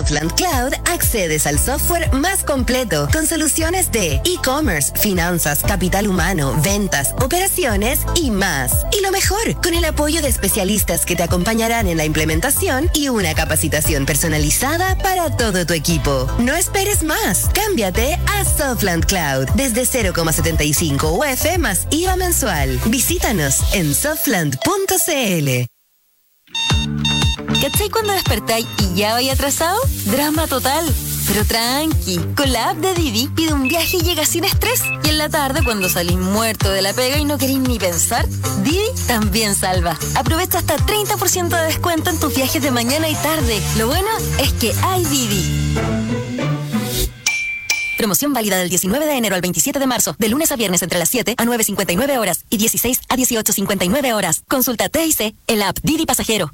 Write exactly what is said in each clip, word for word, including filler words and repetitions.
Softland Cloud accedes al software más completo con soluciones de e-commerce, finanzas, capital humano, ventas, operaciones y más. Y lo mejor, con el apoyo de especialistas que te acompañarán en la implementación y una capacitación personalizada para todo tu equipo. No esperes más. Cámbiate a Softland Cloud desde cero coma setenta y cinco U F más I V A mensual. Visítanos en softland punto c l. ¿Cachai cuando despertáis y ya vais atrasado? Drama total. Pero tranqui, con la app de Didi pide un viaje y llega sin estrés. Y en la tarde, cuando salís muerto de la pega y no queréis ni pensar, Didi también salva. Aprovecha hasta treinta por ciento de descuento en tus viajes de mañana y tarde. Lo bueno es que hay Didi. Promoción válida del diecinueve de enero al veintisiete de marzo, de lunes a viernes entre las siete a nueve cincuenta y nueve horas y dieciséis a dieciocho cincuenta y nueve horas. Consulta T I C en la app Didi Pasajero.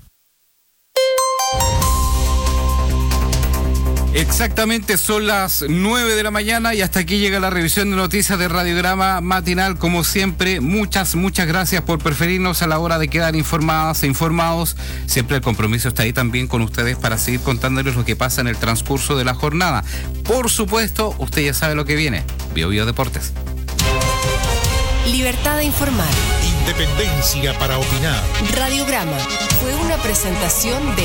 Exactamente, son las nueve de la mañana y hasta aquí llega la revisión de noticias de Radiograma Matinal. Como siempre, muchas, muchas gracias por preferirnos a la hora de quedar informadas e informados. Siempre el compromiso está ahí también con ustedes para seguir contándoles lo que pasa en el transcurso de la jornada. Por supuesto, usted ya sabe lo que viene. Bio Bio Deportes. Libertad de informar. Independencia para opinar. Radiograma fue una presentación de...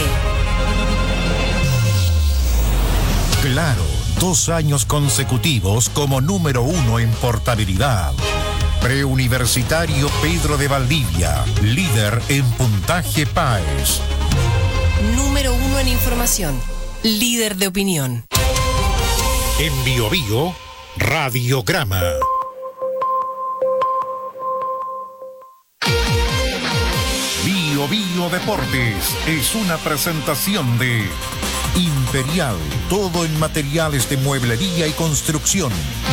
Claro, dos años consecutivos como número uno en portabilidad. Preuniversitario Pedro de Valdivia, líder en puntaje PAES. Número uno en información, líder de opinión. En Bio Bio, Radiograma. Bio Bio Deportes es una presentación de Imperial, todo en materiales de mueblería y construcción.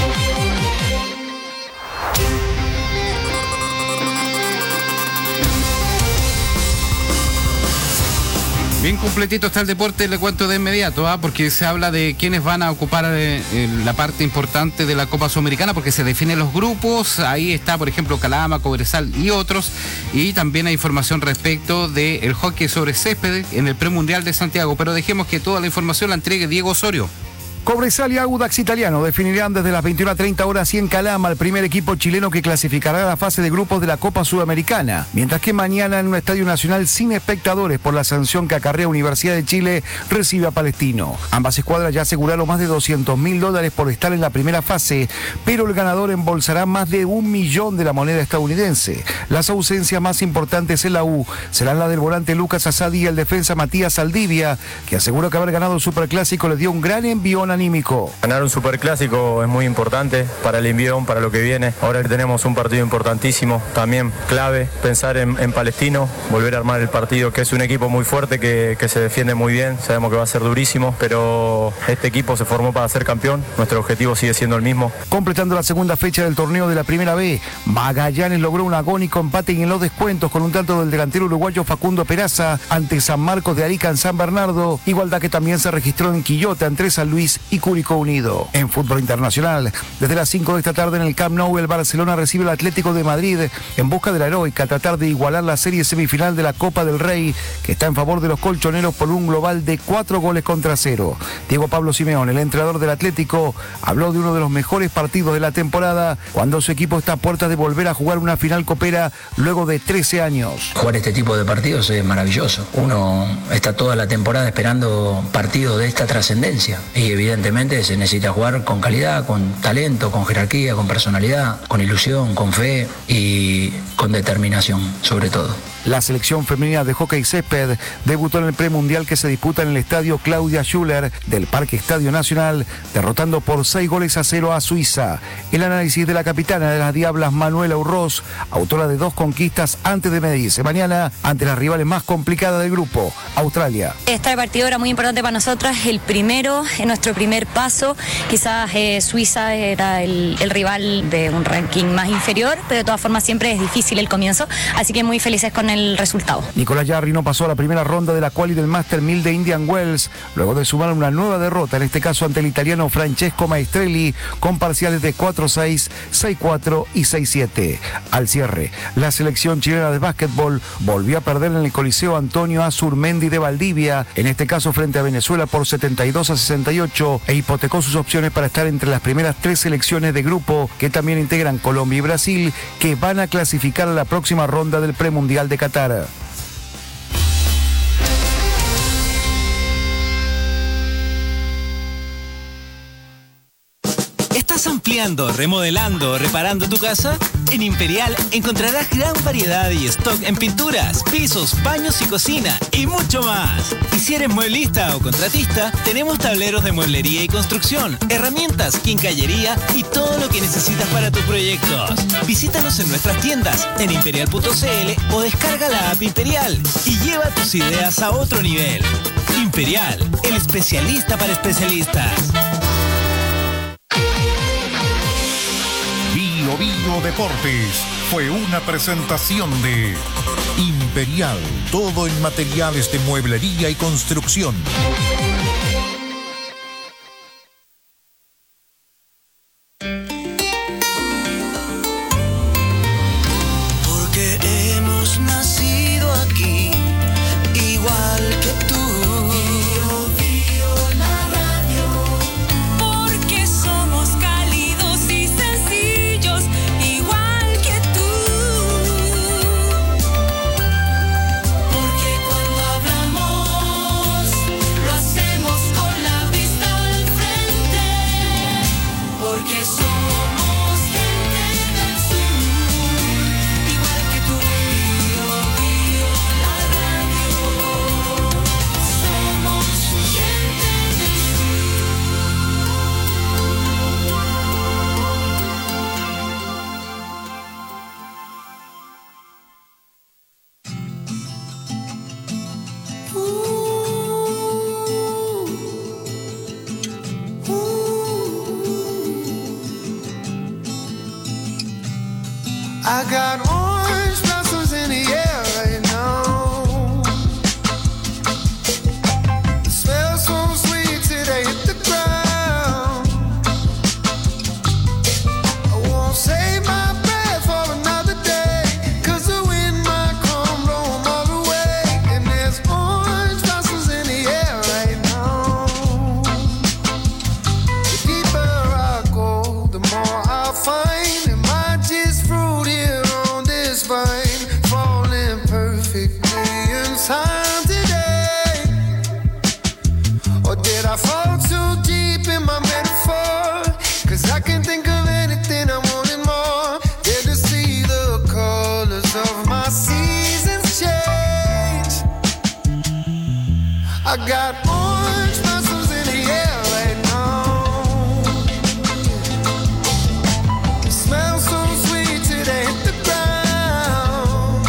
Bien completito está el deporte, le cuento de inmediato, ¿ah? Porque se habla de quiénes van a ocupar eh, la parte importante de la Copa Sudamericana, porque se definen los grupos. Ahí está, por ejemplo, Calama, Cobresal y otros. Y también hay información respecto del hockey sobre césped en el premundial de Santiago. Pero dejemos que toda la información la entregue Diego Osorio. Cobresal y Audax Italiano definirán desde las veintiuna a treinta horas y en Calama el primer equipo chileno que clasificará a la fase de grupos de la Copa Sudamericana, mientras que mañana en un estadio nacional sin espectadores por la sanción que acarrea Universidad de Chile recibe a Palestino. Ambas escuadras ya aseguraron más de doscientos mil dólares por estar en la primera fase, pero el ganador embolsará más de un millón de la moneda estadounidense. Las ausencias más importantes en la U serán la del volante Lucas Asadi y el defensa Matías Saldivia, que aseguró que haber ganado el Superclásico le dio un gran envión anímico. Ganar un superclásico es muy importante para el envión, para lo que viene. Ahora tenemos un partido importantísimo, también clave, pensar en, en Palestino, volver a armar el partido, que es un equipo muy fuerte, que, que se defiende muy bien, sabemos que va a ser durísimo, pero este equipo se formó para ser campeón, nuestro objetivo sigue siendo el mismo. Completando la segunda fecha del torneo de la Primera B, Magallanes logró un agónico empate en los descuentos con un tanto del delantero uruguayo Facundo Peraza ante San Marcos de Arica en San Bernardo, igualdad que también se registró en Quillota entre San Luis y Curicó Unido. En fútbol internacional, desde las cinco de esta tarde en el Camp Nou, el Barcelona recibe al Atlético de Madrid en busca de la heroica a tratar de igualar la serie semifinal de la Copa del Rey, que está en favor de los colchoneros por un global de cuatro goles contra cero. Diego Pablo Simeone, el entrenador del Atlético, habló de uno de los mejores partidos de la temporada cuando su equipo está a puertas de volver a jugar una final copera luego de trece años. Jugar este tipo de partidos es maravilloso. Uno está toda la temporada esperando partidos de esta trascendencia y evidentemente se necesita jugar con calidad, con talento, con jerarquía, con personalidad, con ilusión, con fe y con determinación, sobre todo. La selección femenina de hockey césped debutó en el premundial que se disputa en el estadio Claudia Schuller del Parque Estadio Nacional, derrotando por seis goles a cero a Suiza. El análisis de la capitana de las Diablas, Manuela Urroz, autora de dos conquistas antes de medirse mañana ante las rivales más complicadas del grupo, Australia. Este partido era muy importante para nosotras, el primero, en nuestro primer paso. Quizás eh, Suiza era el, el rival de un ranking más inferior, pero de todas formas siempre es difícil el comienzo, así que muy felices con el resultado. Nicolás Jarry no pasó a la primera ronda de la quali del Master mil de Indian Wells, luego de sumar una nueva derrota, en este caso ante el italiano Francesco Maestrelli, con parciales de cuatro seis, seis cuatro y seis siete. Al cierre, la selección chilena de básquetbol volvió a perder en el Coliseo Antonio Azurmendi de Valdivia, en este caso frente a Venezuela por setenta y dos a sesenta y ocho, e hipotecó sus opciones para estar entre las primeras tres selecciones de grupo, que también integran Colombia y Brasil, que van a clasificar a la próxima ronda del premundial de Qatar. ¿Estás ampliando, remodelando o reparando tu casa? En Imperial encontrarás gran variedad y stock en pinturas, pisos, baños y cocina y mucho más. Y si eres mueblista o contratista, tenemos tableros de mueblería y construcción, herramientas, quincallería y todo lo que necesitas para tus proyectos. Visítanos en nuestras tiendas en imperial punto c l o descarga la app Imperial y lleva tus ideas a otro nivel. Imperial, el especialista para especialistas. Bio Bio Deportes fue una presentación de Imperial, todo en materiales de mueblería y construcción. Porque hemos nacido aquí, igual que tú. I got orange blossoms in the air right now. The smell so sweet till they hit the ground. I won't save my breath for another day, 'cause the wind might come blow 'em all away. And there's orange blossoms in the air right now. The deeper I go, the more I find it might just fruit here on this vine, falling perfectly in time today. Or did I fall too deep in my metaphor? 'Cause I can think of anything I wanted more. There to see the colors of my seasons change. I got orange blossoms in the air right now. It smells so sweet till they hit the ground.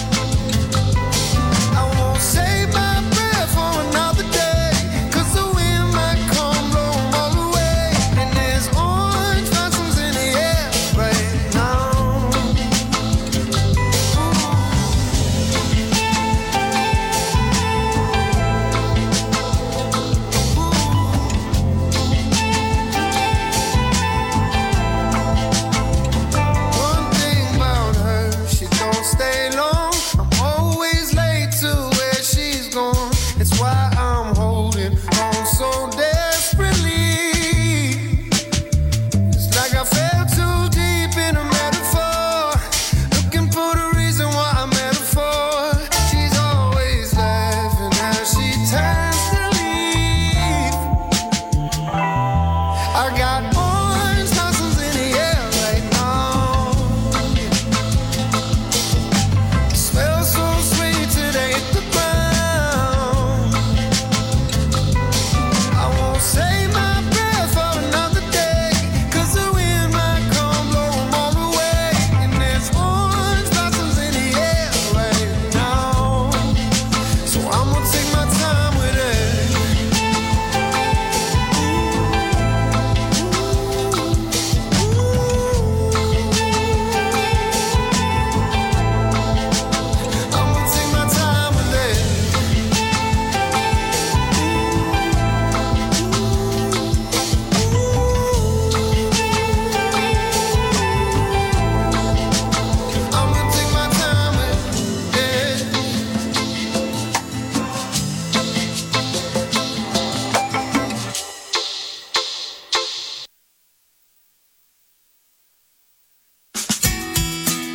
I won't save my breath for another day, 'cause the wind might come blow 'em all away. And there's orange blossoms in the air right now. Ooh.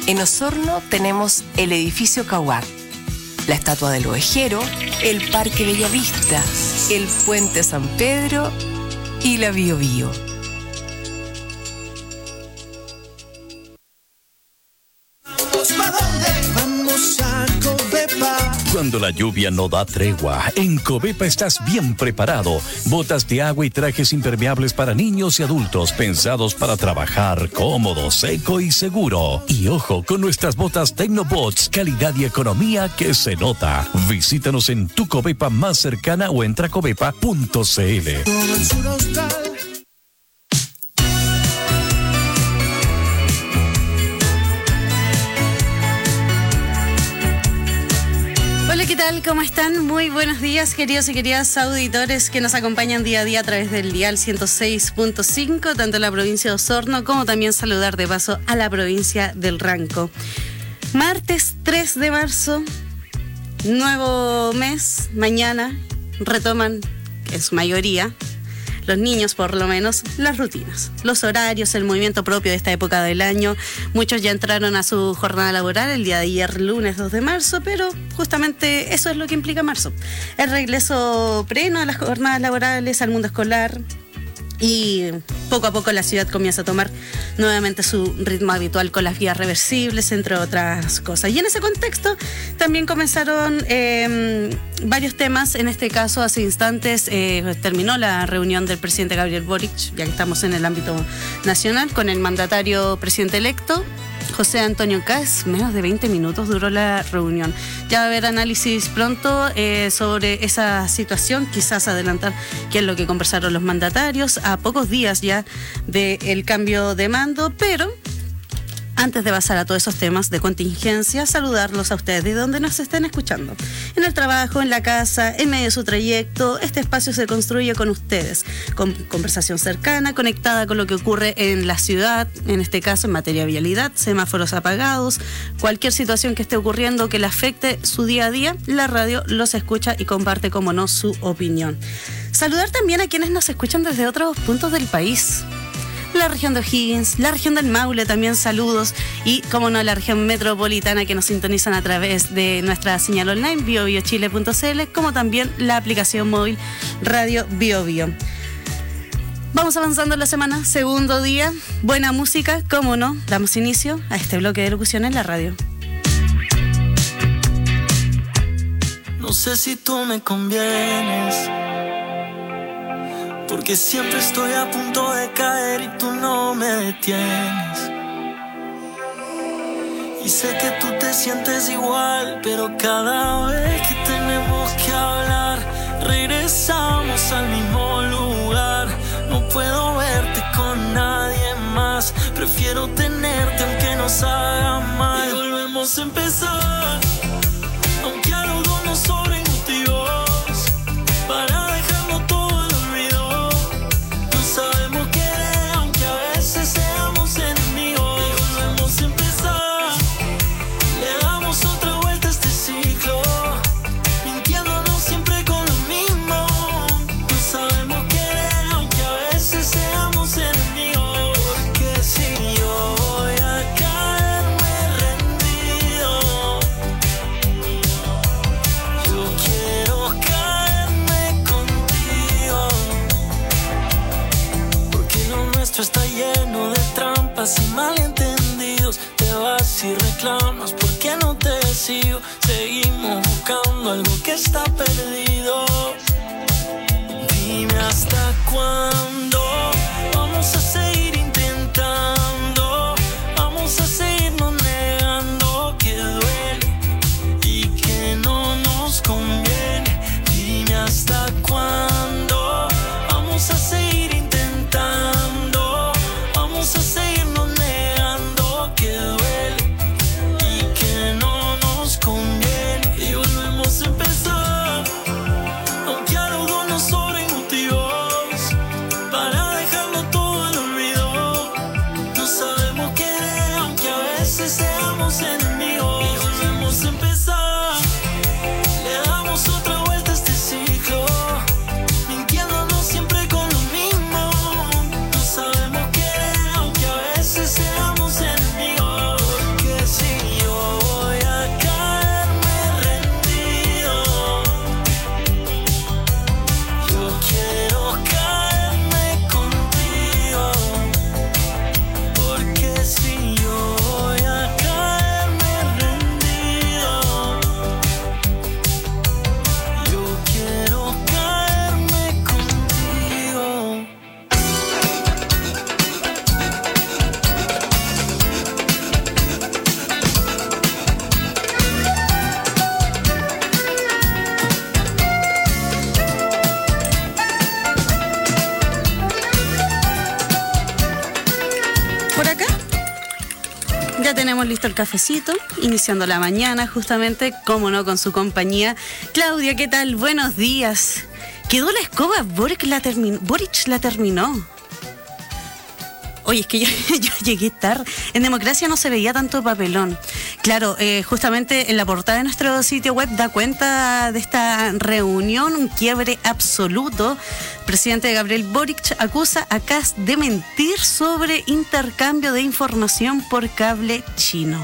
En Osorno tenemos el edificio Cahuar, la estatua del ovejero, el Parque Bellavista, el Puente San Pedro y la Bío Bío. Cuando la lluvia no da tregua, en Covepa estás bien preparado. Botas de agua y trajes impermeables para niños y adultos, pensados para trabajar cómodo, seco y seguro. Y ojo, con nuestras botas Tecnobots, calidad y economía que se nota. Visítanos en tu Covepa más cercana o entra a covepa punto c l. ¿Qué tal? ¿Cómo están? Muy buenos días, queridos y queridas auditores que nos acompañan día a día a través del dial ciento seis punto cinco, tanto en la provincia de Osorno como también saludar de paso a la provincia del Ranco. Martes tres de marzo, nuevo mes, mañana retoman en su mayoría los niños por lo menos, las rutinas, los horarios, el movimiento propio de esta época del año. Muchos ya entraron a su jornada laboral el día de ayer, lunes dos de marzo, pero justamente eso es lo que implica marzo. El regreso pleno a las jornadas laborales, al mundo escolar, y poco a poco la ciudad comienza a tomar nuevamente su ritmo habitual con las vías reversibles, entre otras cosas. Y en ese contexto también comenzaron eh, varios temas. En este caso, hace instantes eh, terminó la reunión del presidente Gabriel Boric, ya que estamos en el ámbito nacional, con el mandatario presidente electo José Antonio Kast. Menos de veinte minutos duró la reunión. Ya va a haber análisis pronto eh, sobre esa situación, quizás adelantar qué es lo que conversaron los mandatarios a pocos días ya del cambio de mando, pero antes de pasar a todos esos temas de contingencia, saludarlos a ustedes de donde nos estén escuchando. En el trabajo, en la casa, en medio de su trayecto, este espacio se construye con ustedes, con conversación cercana, conectada con lo que ocurre en la ciudad, en este caso en materia de vialidad, semáforos apagados, cualquier situación que esté ocurriendo que le afecte su día a día, la radio los escucha y comparte, como no, su opinión. Saludar también a quienes nos escuchan desde otros puntos del país. La región de O'Higgins, la región del Maule, también saludos, y como no, la región metropolitana, que nos sintonizan a través de nuestra señal online bio bio chile punto c l, como también la aplicación móvil Radio Bio Bio. Vamos avanzando en la semana, segundo día, buena música, como no, damos inicio a este bloque de locución en la radio. No sé si tú me convienes, porque siempre estoy a punto de caer y tú no me detienes. Y sé que tú te sientes igual, pero cada vez que tenemos que hablar, regresamos al mismo lugar. No puedo verte con nadie más, prefiero tenerte aunque nos haga mal. Y volvemos a empezar, aunque a los dos nos sobren motivos para dejarlo todo. Sabemos querer aunque a veces seamos enemigos. Y volvemos a empezar, le damos otra vuelta a este ciclo, mintiéndonos siempre con lo mismo. No sabemos querer aunque a veces seamos enemigos. Porque si yo voy a caerme rendido, yo quiero caerme contigo. Nuestro está lleno de trampas y malentendidos. Te vas y reclamas porque no te sigo. Seguimos buscando algo que está perdido. Dime hasta cuándo vamos a seguir intentando, vamos a seguirnos negando que duele y que no nos conviene. Dime hasta cuándo vamos a seguir intentando, vamos a seguirnos negando que duele y que no nos conviene. Y volvemos a empezar, aunque a los dos nos sobren motivos Ya tenemos listo el cafecito, iniciando la mañana justamente, como no, con su compañía. Claudia, ¿qué tal? Buenos días. Quedó la escoba, Boric la, termi- Boric la terminó. Oye, es que yo, yo llegué tarde. En Democracia no se veía tanto papelón. Claro, eh, justamente en la portada de nuestro sitio web da cuenta de esta reunión, un quiebre absoluto. El presidente Gabriel Boric acusa a Kast de mentir sobre intercambio de información por cable chino.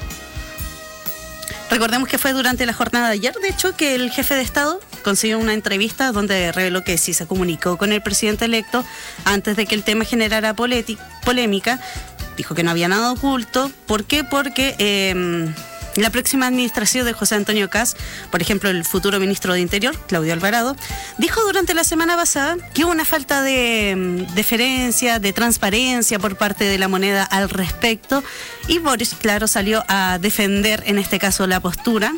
Recordemos que fue durante la jornada de ayer, de hecho, que el jefe de Estado consiguió una entrevista donde reveló que sí se comunicó con el presidente electo antes de que el tema generara poleti- polémica. Dijo que no había nada oculto. ¿Por qué? Porque eh, la próxima administración de José Antonio Kast, por ejemplo, el futuro ministro de Interior, Claudio Alvarado, dijo durante la semana pasada que hubo una falta de deferencia, de transparencia por parte de la moneda al respecto, y Boris, claro, salió a defender en este caso la postura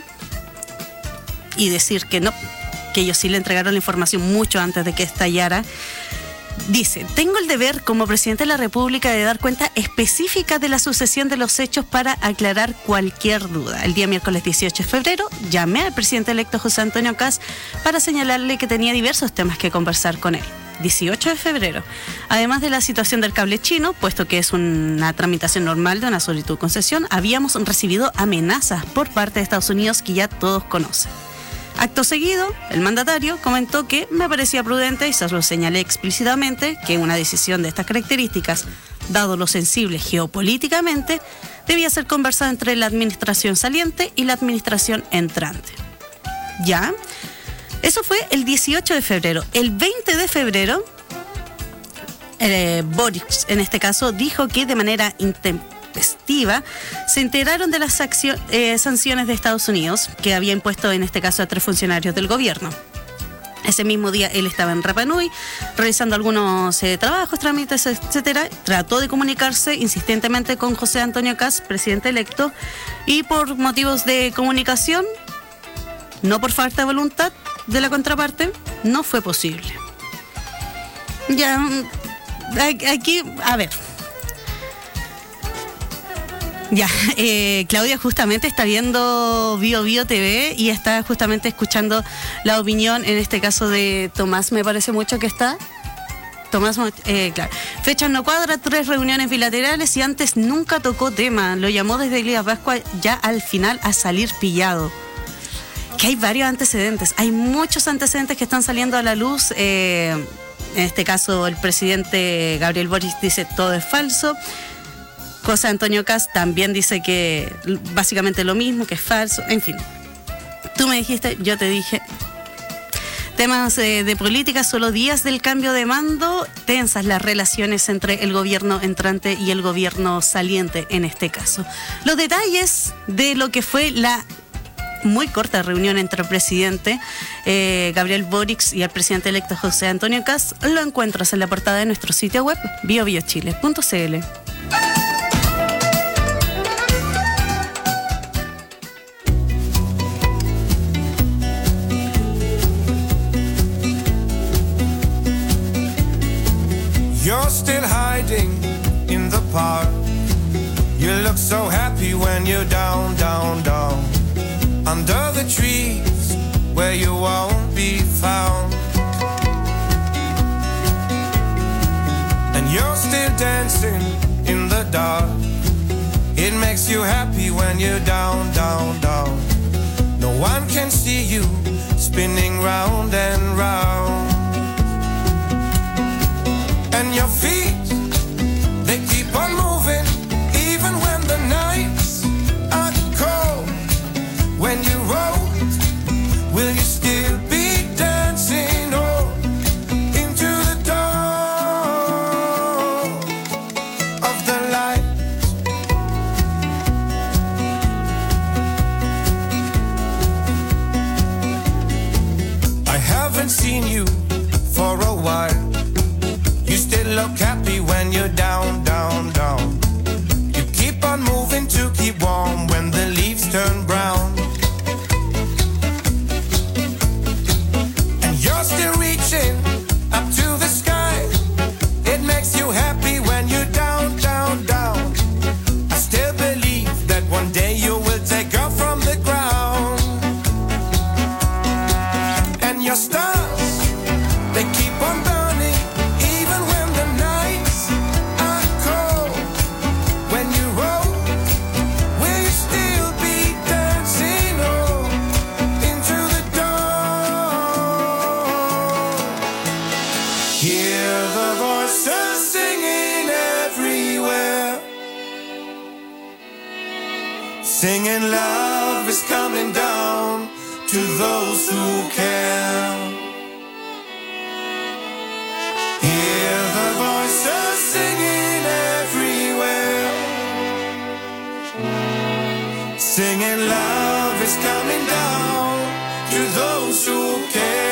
y decir que no, que ellos sí le entregaron la información mucho antes de que estallara. Dice, tengo el deber como presidente de la República de dar cuenta específica de la sucesión de los hechos para aclarar cualquier duda. El día miércoles dieciocho de febrero llamé al presidente electo José Antonio Kast para señalarle que tenía diversos temas que conversar con él. dieciocho de febrero. Además de la situación del cable chino, puesto que es una tramitación normal de una solicitud de concesión, habíamos recibido amenazas por parte de Estados Unidos que ya todos conocen. Acto seguido, el mandatario comentó que me parecía prudente, y se lo señalé explícitamente, que una decisión de estas características, dado lo sensible geopolíticamente, debía ser conversada entre la administración saliente y la administración entrante. ¿Ya? Eso fue el dieciocho de febrero. El veinte de febrero, eh, Boric, en este caso, dijo que de manera intempestiva se enteraron de las accio- eh, sanciones de Estados Unidos que había impuesto en este caso a tres funcionarios del gobierno. Ese mismo día él estaba en Rapa Nui realizando algunos eh, trabajos, trámites, etcétera. Trató de comunicarse insistentemente con José Antonio Kast, presidente electo, y por motivos de comunicación, no por falta de voluntad de la contraparte, no fue posible. Ya, aquí, a ver. Ya, eh, Claudia justamente está viendo Bio Bio T V y está justamente escuchando la opinión, en este caso de Tomás, me parece mucho que está. Tomás, eh, claro. Fechas no cuadra, tres reuniones bilaterales y antes nunca tocó tema. Lo llamó desde Elías Pascua ya al final a salir pillado. Que hay varios antecedentes, hay muchos antecedentes que están saliendo a la luz. Eh, en este caso el presidente Gabriel Boric dice todo es falso. José Antonio Kast también dice que básicamente lo mismo, que es falso, en fin. Tú me dijiste, yo te dije. Temas eh, de política, solo días del cambio de mando, tensas las relaciones entre el gobierno entrante y el gobierno saliente en este caso. Los detalles de lo que fue la muy corta reunión entre el presidente eh, Gabriel Boric y el presidente electo José Antonio Kast lo encuentras en la portada de nuestro sitio web bio bio chile punto c l. You're still hiding in the park. You look so happy when you're down, down, down. Under the trees where you won't be found. And you're still dancing in the dark. It makes you happy when you're down, down, down. No one can see you spinning round and round. And your feet, they keep on moving, even when the nights are cold. When you roll, will you still be dancing oh, into the dawn of the light? I haven't seen you for a while. You still look happy when you're down, down, down. You keep on moving to keep warm when the leaves turn brown. And you're still reaching up to the sky. It makes you happy when you're down, down, down. I still believe Hear the voices singing everywhere, singing love is coming down to those who care. Hear the voices singing everywhere, singing love is coming down to those who care.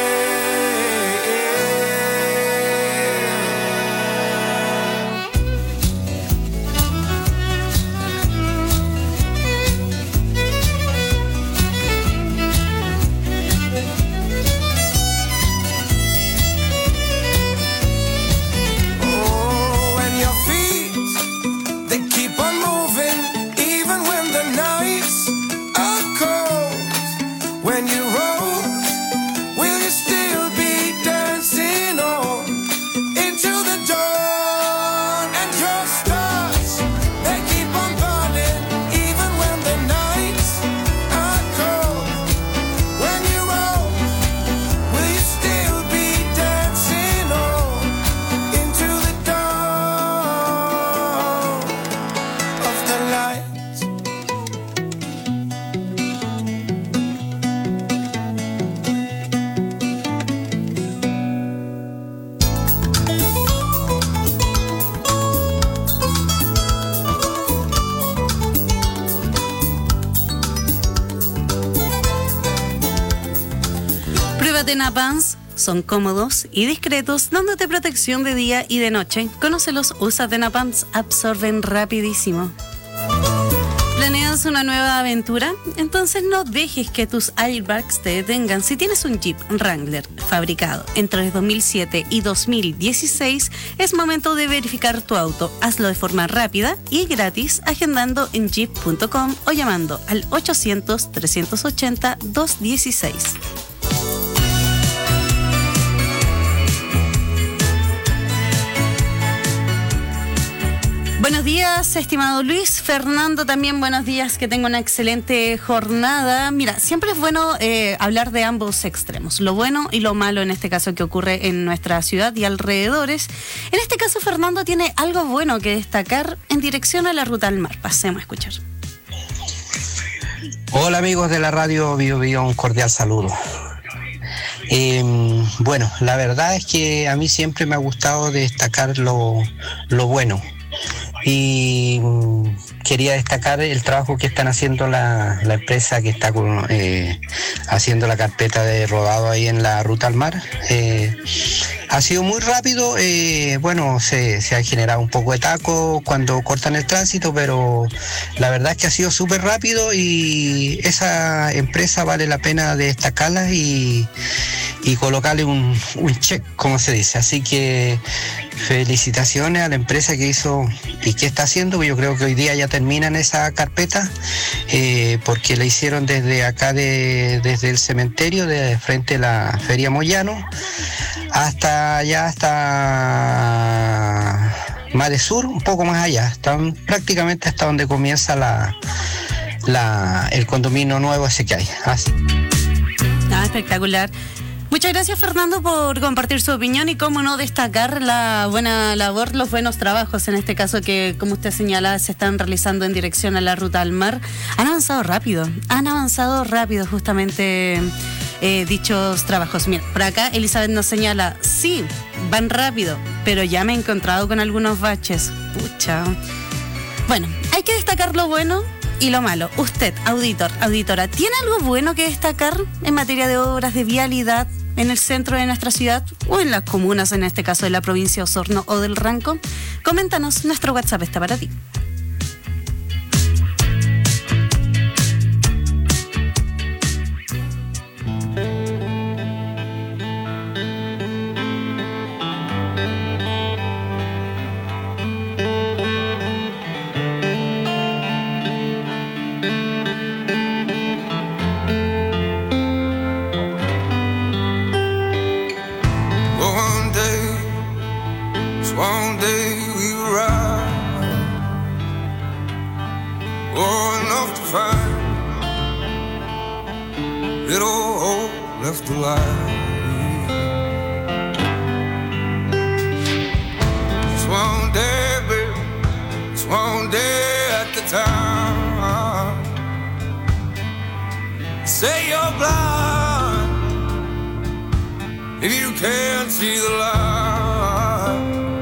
Tenapants son cómodos y discretos, dándote protección de día y de noche. Conócelos, usa Tenapants, absorben rapidísimo. ¿Planeas una nueva aventura? Entonces no dejes que tus airbags te detengan. Si tienes un Jeep Wrangler fabricado entre dos mil siete y dos mil dieciséis, es momento de verificar tu auto. Hazlo de forma rápida y gratis agendando en jeep punto com o llamando al ochocientos, trescientos ochenta, doscientos dieciséis. Buenos días, estimado Luis. Fernando, también buenos días, que tenga una excelente jornada. Mira, siempre es bueno eh, hablar de ambos extremos, lo bueno y lo malo en este caso que ocurre en nuestra ciudad y alrededores. En este caso, Fernando tiene algo bueno que destacar en dirección a la Ruta al Mar. Pasemos a escuchar. Hola amigos de la radio Bio Bio, un cordial saludo. Eh, bueno, la verdad es que a mí siempre me ha gustado destacar lo, lo bueno. Y quería destacar el trabajo que están haciendo la, la empresa que está con, eh, haciendo la carpeta de rodado ahí en la Ruta al Mar. Eh, ha sido muy rápido, eh, bueno, se, se ha generado un poco de taco cuando cortan el tránsito, pero la verdad es que ha sido súper rápido y esa empresa vale la pena destacarla y, y colocarle un, un check, como se dice. Así que felicitaciones a la empresa que hizo y que está haciendo. Yo creo que hoy día ya terminan esa carpeta, eh, porque la hicieron desde acá, de, desde el cementerio, de frente a la Feria Moyano, hasta allá, hasta Mare Sur, un poco más allá, están prácticamente hasta donde comienza la, la, el condominio nuevo ese que hay. Así. Ah, espectacular. Muchas gracias, Fernando, por compartir su opinión y cómo no destacar la buena labor, los buenos trabajos, en este caso que, como usted señala, se están realizando en dirección a la Ruta al Mar. Han avanzado rápido, han avanzado rápido justamente eh, dichos trabajos. Mira, por acá Elizabeth nos señala, sí, van rápido, pero ya me he encontrado con algunos baches. Pucha. Bueno, hay que destacar lo bueno y lo malo. Usted, auditor, auditora, ¿tiene algo bueno que destacar en materia de obras de vialidad en el centro de nuestra ciudad o en las comunas, en este caso de la provincia de Osorno o del Ranco? Coméntanos, nuestro WhatsApp está para ti. One day we will ride, oh, enough to find little hope left alive. time. Say you're blind if you can't see the light.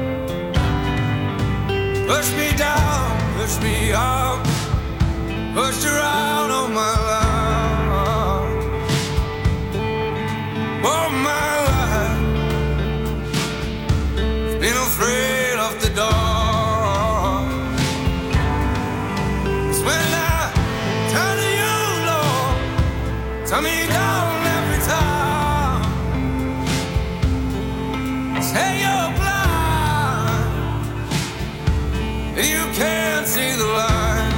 Push me down, push me up, pushed around all my life. All my life, been afraid of the dark. 'Cause when I turn to you, Lord, turn me down every time. Say you're blind, you can't see the light.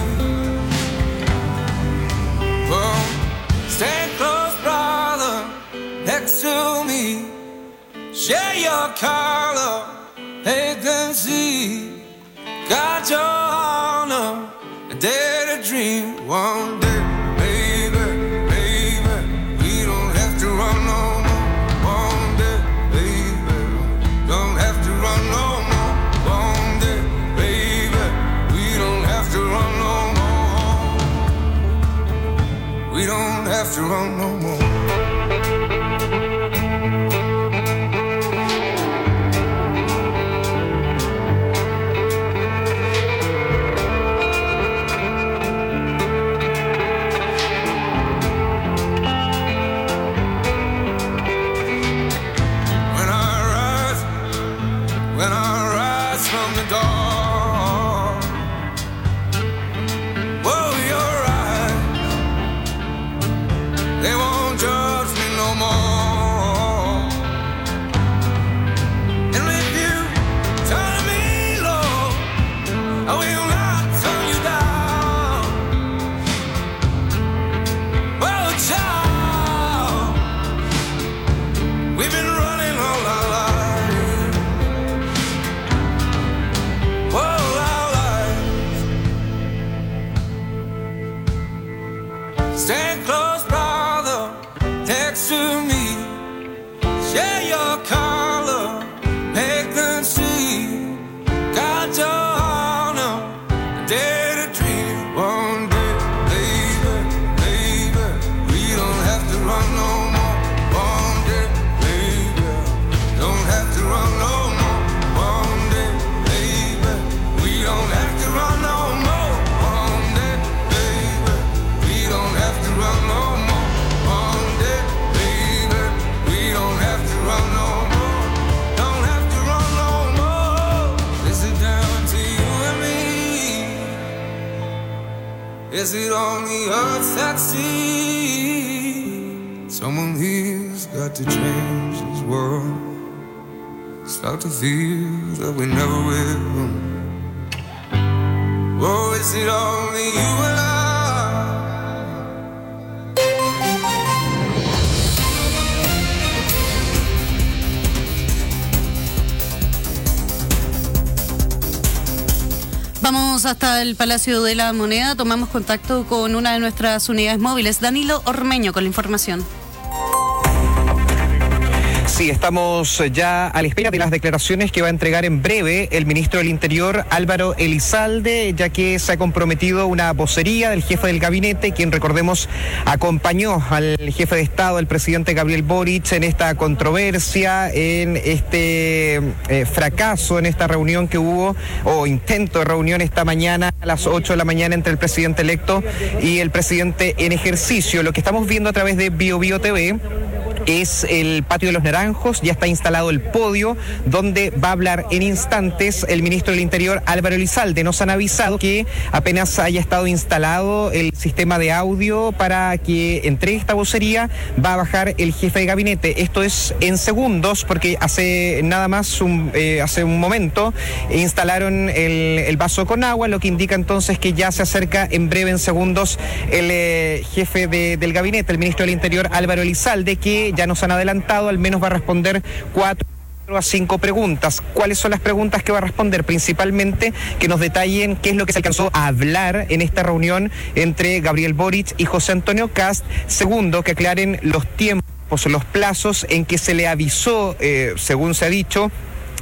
Well, stay close, brother, next to me. Share your color, they can see. Got your honor, a day to dream. One day, baby, baby, we don't have to run no more. One day, baby, don't have to run no more. One day, baby, we don't have to run no more. We don't have to run no more. When I rise from the dawn, whoa, you're right, they won't judge me no more. And if you turn to me, Lord, I will not turn you down. Well, child, we've been running all our lives. Stay close, brother, next to me. Share your color, make them see. Got your honor, a day to dream. One day, baby, baby, we don't have to run no more. One day, baby, don't have to run no more. One day, baby, we don't have to run no more. One day, baby, we don't have to run no more. One day, baby, we don't have to run no more. Don't have to run no more. Is it down to you and me? Is it only us that see? Someone here's got to change this world. Start to feel that we never will. Oh, is it only you and I? Vamos hasta el Palacio de la Moneda, tomamos contacto con una de nuestras unidades móviles, Danilo Ormeño, con la información. Sí, estamos ya a la espera de las declaraciones que va a entregar en breve el ministro del Interior, Álvaro Elizalde, ya que se ha comprometido una vocería del jefe del gabinete, quien, recordemos, acompañó al jefe de Estado, el presidente Gabriel Boric, en esta controversia, en este eh, fracaso, en esta reunión que hubo, o intento de reunión esta mañana a las ocho de la mañana entre el presidente electo y el presidente en ejercicio. Lo que estamos viendo a través de Bio Bio T V es el Patio de los Naranjos. Ya está instalado el podio donde va a hablar en instantes el ministro del Interior, Álvaro Elizalde. Nos han avisado que apenas haya estado instalado el sistema de audio para que entregue esta vocería, va a bajar el jefe de gabinete. Esto es en segundos, porque hace nada más un, eh, hace un momento instalaron el, el vaso con agua, lo que indica entonces que ya se acerca en breve, en segundos, el eh, jefe de, del gabinete, el ministro del Interior, Álvaro Elizalde, que ya nos han adelantado, al menos va a responder cuatro a cinco preguntas. ¿Cuáles son las preguntas que va a responder? Principalmente que nos detallen qué es lo que se alcanzó a hablar en esta reunión entre Gabriel Boric y José Antonio Kast. Segundo, que aclaren los tiempos, los plazos en que se le avisó, eh, según se ha dicho,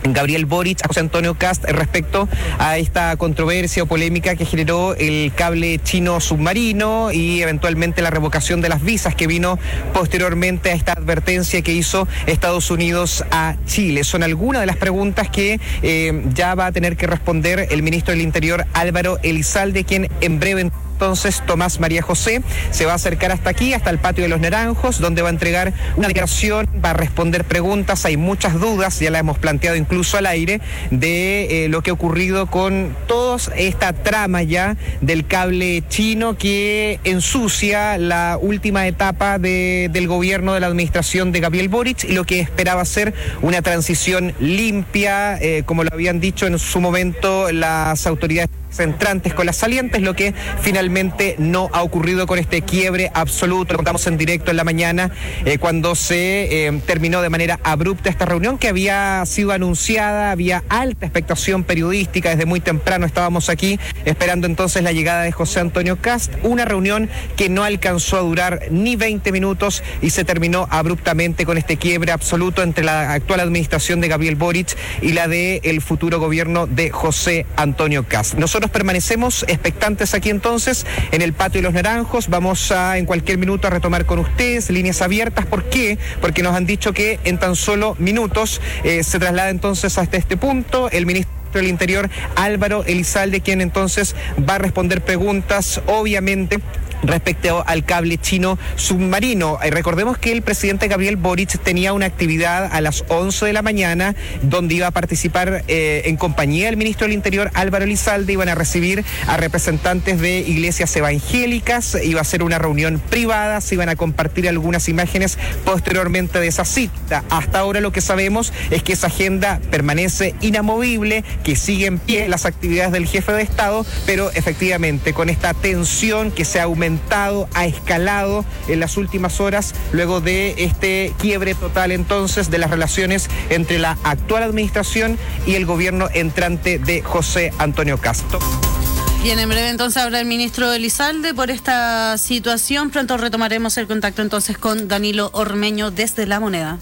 Gabriel Boric a José Antonio Kast respecto a esta controversia o polémica que generó el cable chino submarino y eventualmente la revocación de las visas que vino posteriormente a esta advertencia que hizo Estados Unidos a Chile. Son algunas de las preguntas que eh, ya va a tener que responder el ministro del Interior Álvaro Elizalde, quien en breve entonces Tomás María José se va a acercar hasta aquí, hasta el patio de los Naranjos, donde va a entregar una declaración, va a responder preguntas. Hay muchas dudas, ya la hemos planteado incluso al aire, de eh, lo que ha ocurrido con toda esta trama ya del cable chino que ensucia la última etapa de, del gobierno de la administración de Gabriel Boric y lo que esperaba ser una transición limpia, eh, como lo habían dicho en su momento las autoridades entrantes con las salientes, lo que finalmente no ha ocurrido con este quiebre absoluto. Lo contamos en directo en la mañana eh, cuando se eh, terminó de manera abrupta esta reunión que había sido anunciada, había alta expectación periodística, desde muy temprano estábamos aquí esperando entonces la llegada de José Antonio Kast, una reunión que no alcanzó a durar ni veinte minutos y se terminó abruptamente con este quiebre absoluto entre la actual administración de Gabriel Boric y la del futuro gobierno de José Antonio Kast. Nosotros permanecemos expectantes aquí entonces en el patio de los Naranjos. Vamos a en cualquier minuto a retomar con ustedes líneas abiertas. ¿Por qué? Porque nos han dicho que en tan solo minutos eh, se traslada entonces hasta este punto el ministro del Interior Álvaro Elizalde, quien entonces va a responder preguntas, obviamente respecto al cable chino submarino. Eh, recordemos que el presidente Gabriel Boric tenía una actividad a las once de la mañana donde iba a participar eh, en compañía del ministro del Interior Álvaro Elizalde. Iban a recibir a representantes de iglesias evangélicas, iba a ser una reunión privada, se iban a compartir algunas imágenes posteriormente de esa cita. Hasta ahora lo que sabemos es que esa agenda permanece inamovible, que sigue en pie las actividades del jefe de Estado, pero efectivamente con esta tensión que se ha aumentado ha escalado en las últimas horas luego de este quiebre total entonces de las relaciones entre la actual administración y el gobierno entrante de José Antonio Kast. Bien, en breve entonces habla el ministro Elizalde por esta situación. Pronto retomaremos el contacto entonces con Danilo Ormeño desde La Moneda.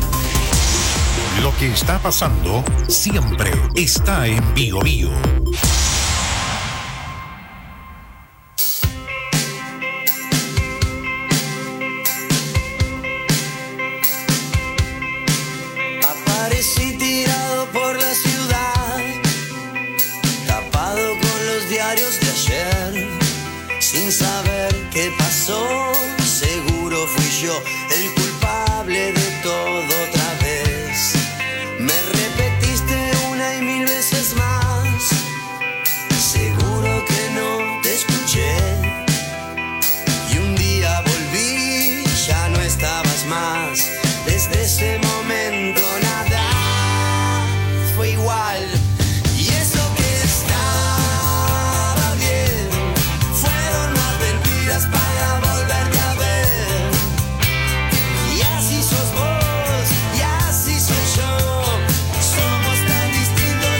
Lo que está pasando siempre está en Bio Bio. Aparecí tirado por la ciudad, tapado con los diarios de ayer, sin saber qué pasó. Seguro fui yo el culpable de todo otra vez. Me repetiste una y mil veces más, seguro que no te escuché. Y un día volví, ya no estabas más. Desde ese momento nada fue igual. Y eso que estaba bien fueron más mentiras para volverte a ver. Y así sos vos, y así soy yo. Somos tan distintos,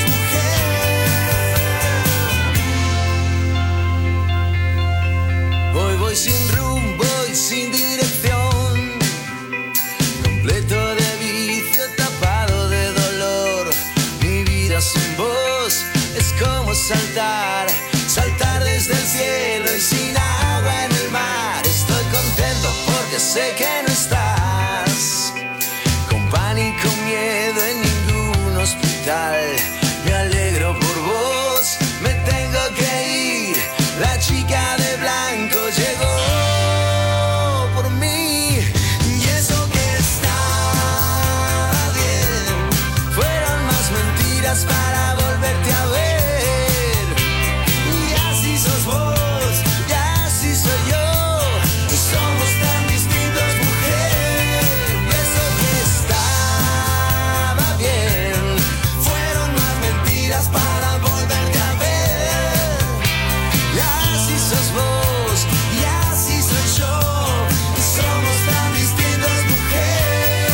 mujer. Voy, voy sin rumbo y sin dirección, completo de vicio, tapado de dolor. Mi vida sin vos es como saltar, saltar desde el cielo y sin agua en el mar. Estoy contento porque sé que no estás, con pánico, miedo en ningún hospital. Me alegro por vos, me tengo que ir. La chica de blanco llegó por mí. Y eso que estaba bien fueron más mentiras para volverte a ver. Y así sos vos, y así soy yo. Somos tan distintos, mujer. Y eso que estaba bien fueron más mentiras para volverte a ver. Y así sos vos, y así soy yo. Somos tan distintos, mujer.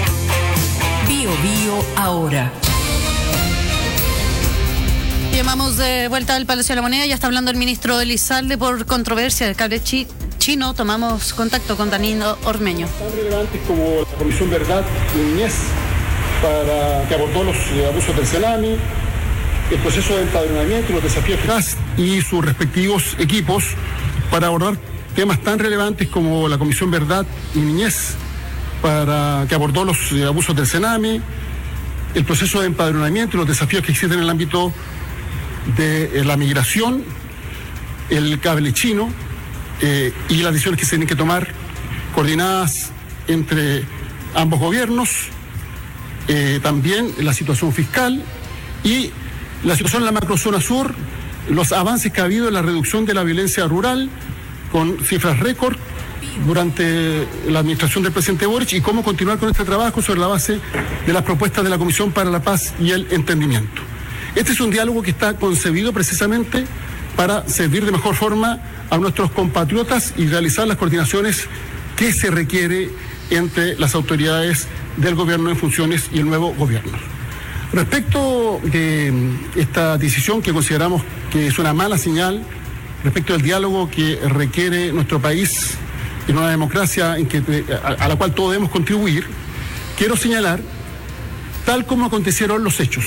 Bio Bio ahora. Llamamos de vuelta al Palacio de la Moneda. Ya está hablando el ministro Elizalde por controversia del cable chi chino. Tomamos contacto con Danilo Ormeño. Tan relevantes como la Comisión Verdad y Niñez, para que abordó los eh, abusos del Senami, el proceso de empadronamiento y los desafíos y sus respectivos equipos para abordar temas tan relevantes como la Comisión Verdad y Niñez, para que abordó los eh, abusos del Senami, el proceso de empadronamiento y los desafíos que existen en el ámbito de eh, la migración, el cable chino eh, y las decisiones que se tienen que tomar coordinadas entre ambos gobiernos, eh, también la situación fiscal y la situación en la macrozona sur, los avances que ha habido en la reducción de la violencia rural con cifras récord durante la administración del presidente Boric y cómo continuar con este trabajo sobre la base de las propuestas de la Comisión para la Paz y el Entendimiento. Este es un diálogo que está concebido precisamente para servir de mejor forma a nuestros compatriotas y realizar las coordinaciones que se requiere entre las autoridades del gobierno en funciones y el nuevo gobierno. Respecto de esta decisión que consideramos que es una mala señal, respecto del diálogo que requiere nuestro país en una democracia en que, a, a la cual todos debemos contribuir, quiero señalar, tal como acontecieron los hechos.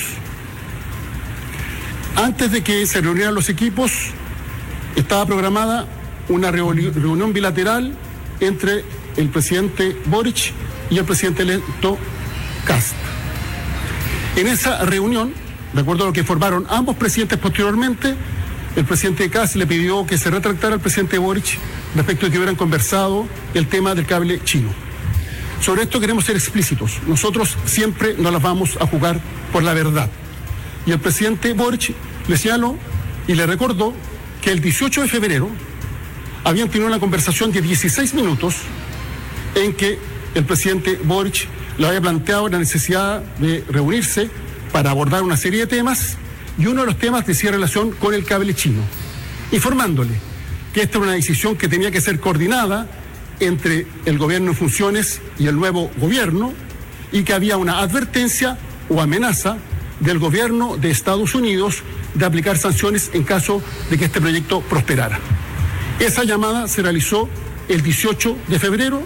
Antes de que se reunieran los equipos, estaba programada una reunión bilateral entre el presidente Boric y el presidente electo Kast. En esa reunión, de acuerdo a lo que informaron ambos presidentes posteriormente, el presidente Kast le pidió que se retractara al presidente Boric respecto de que hubieran conversado el tema del cable chino. Sobre esto queremos ser explícitos. Nosotros siempre nos las vamos a jugar por la verdad. Y el presidente Boric le señaló y le recordó que el dieciocho de febrero habían tenido una conversación de dieciséis minutos en que el presidente Boric le había planteado la necesidad de reunirse para abordar una serie de temas, y uno de los temas decía relación con el cable chino, informándole que esta era una decisión que tenía que ser coordinada entre el gobierno en funciones y el nuevo gobierno, y que había una advertencia o amenaza del gobierno de Estados Unidos de aplicar sanciones en caso de que este proyecto prosperara. Esa llamada se realizó el dieciocho de febrero,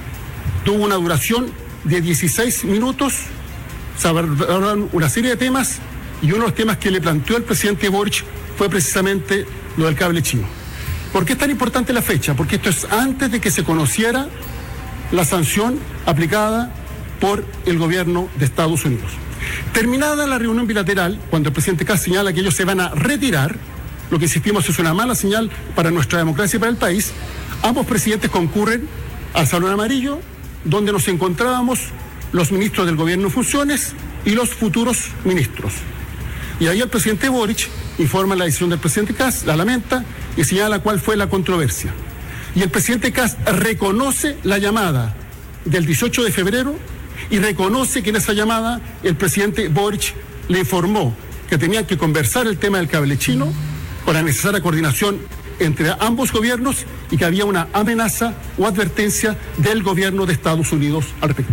tuvo una duración de dieciséis minutos, se abordaron una serie de temas, y uno de los temas que le planteó el presidente Boric fue precisamente lo del cable chino. ¿Por qué es tan importante la fecha? Porque esto es antes de que se conociera la sanción aplicada por el gobierno de Estados Unidos. Terminada la reunión bilateral, cuando el presidente Kast señala que ellos se van a retirar, lo que insistimos es una mala señal para nuestra democracia y para el país, ambos presidentes concurren al Salón Amarillo, donde nos encontrábamos los ministros del gobierno en funciones y los futuros ministros. Y ahí el presidente Boric informa la decisión del presidente Kast, la lamenta y señala cuál fue la controversia. Y el presidente Kast reconoce la llamada del dieciocho de febrero y reconoce que en esa llamada el presidente Boric le informó que tenían que conversar el tema del cable chino con la necesaria coordinación entre ambos gobiernos y que había una amenaza o advertencia del gobierno de Estados Unidos al respecto.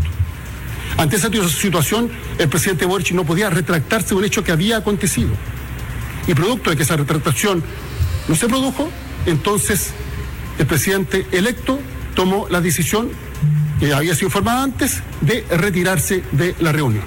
Ante esa situación, el presidente Boric no podía retractarse de un hecho que había acontecido. Y producto de que esa retractación no se produjo, entonces el presidente electo tomó la decisión, que había sido informada antes, de retirarse de la reunión.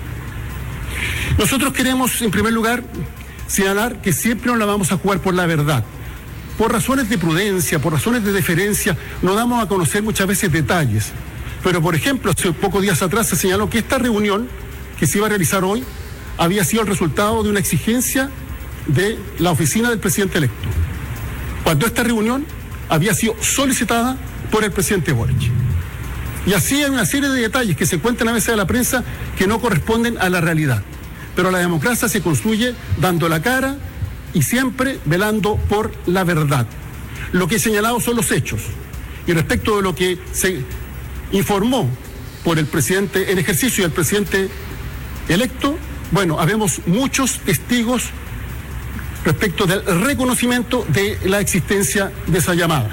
Nosotros queremos, en primer lugar, señalar que siempre nos la vamos a jugar por la verdad. Por razones de prudencia, por razones de deferencia, no damos a conocer muchas veces detalles. Pero, por ejemplo, hace pocos días atrás se señaló que esta reunión que se iba a realizar hoy había sido el resultado de una exigencia de la oficina del presidente electo, cuando esta reunión había sido solicitada por el presidente Boric. Y así hay una serie de detalles que se cuentan a veces a la prensa que no corresponden a la realidad. Pero la democracia se construye dando la cara y siempre velando por la verdad. Lo que he señalado son los hechos. Y respecto de lo que se informó por el presidente en ejercicio y el presidente electo, bueno, habemos muchos testigos respecto del reconocimiento de la existencia de esa llamada.